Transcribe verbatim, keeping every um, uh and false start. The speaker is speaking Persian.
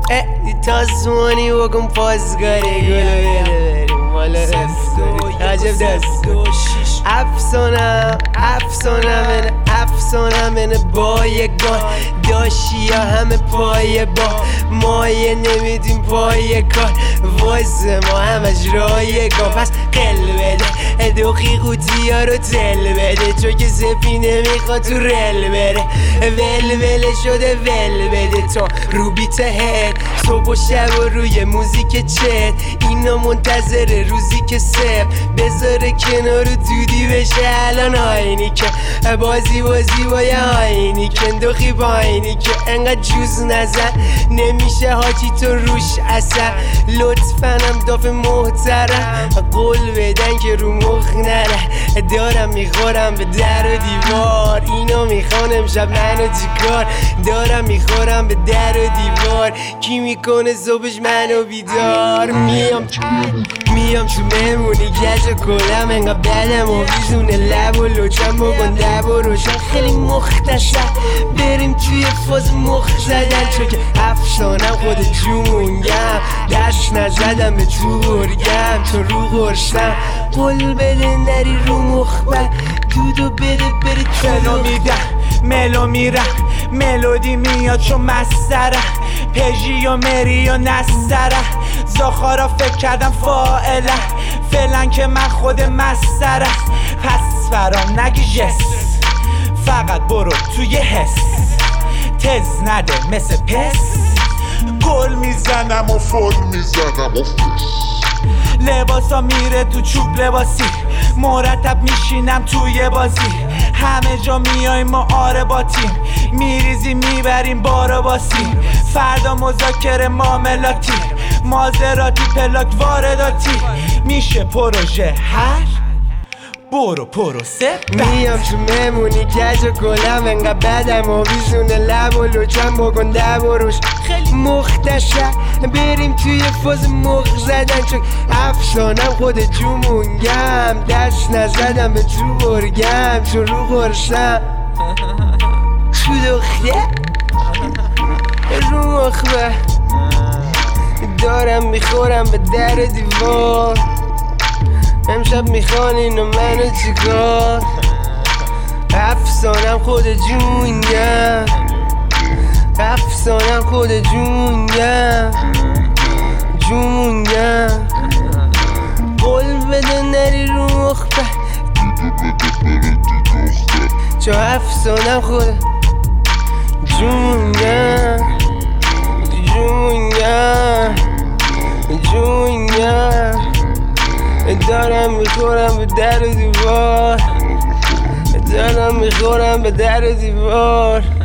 تاسمانی بکن پاسگاری گلو بره بریم مالا رستوری عجب دست افسانم افسانم من افسانم من بایگان داشی یا همه پای با مایه نمیدیم پای کار واسه ما همش رایگان پس قل بده دوخی قوطی ها رو تل بده چون که سفینه میخواد تو رل بره ول ول شده ول بده تا رو بیت هد صبح و شب و روی موزیک چت اینا منتظر روزی که سب بذاره کنار دودی بشه الان آینی که بازی بازی با یه آینی که دوخی با آینی که انقدر جوز نزن نمیشه حاجی تو روش اثر لطفنم داف محترم قول بدن که رو مخ نره دارم میخورم به در و دیوار اینو میخوان امشب منو چیکار دارم میخورم به در و دیوار کی میکنه صبحش منو بیدار میام میام تو مهمونی گج و کلم انقدر بدم و بیزونه لب و لوچم بکن دب و روشن خیلی مختصر بریم توی فاز مخ زدن چون که افسانم خود جونگم دست نزدم به تو برگم تو رو غرشم قول بده نری رو مخبر دودو بده بره چلو میدم ملو میرم ملودی میاد چون مستره پژی و مری و نستره زاخارا فکر کردم فائله فعلا که من خود مستره پس فرام نگی جس فقط برو توی حس تز نده مثل پس گل میزنم و فل میزنم و فس لباسا میره تو چوب لباسی مرتب میشینم توی بازی همه جا میایم ما آره با تیم میریزی میبریم بارو باسی فردا مذاکره معاملاتی مازراتی پلاک وارداتی میشه پروژه هر برو پروسه میام تو مهمونی گج و کلم انقدر بدم و بیزونه لب و لوچم بکن دب و روش خیلی مختصر بریم توی فاز مخ زدن چون افسانم خود جومونگم دست نزدم به تو برگم چون رو غرشم تو دخته رو مخبه دارم میخورم به در دیوار امشب میخوان اینو منو چیکار افسانم خود جونگم افسانم خود جونگم جونگم قول بده نری رو مخبر چو افسانم خود جونگم جونگم جونگم دارم میخورم به در و دیوار دارم میخورم به در و دیوار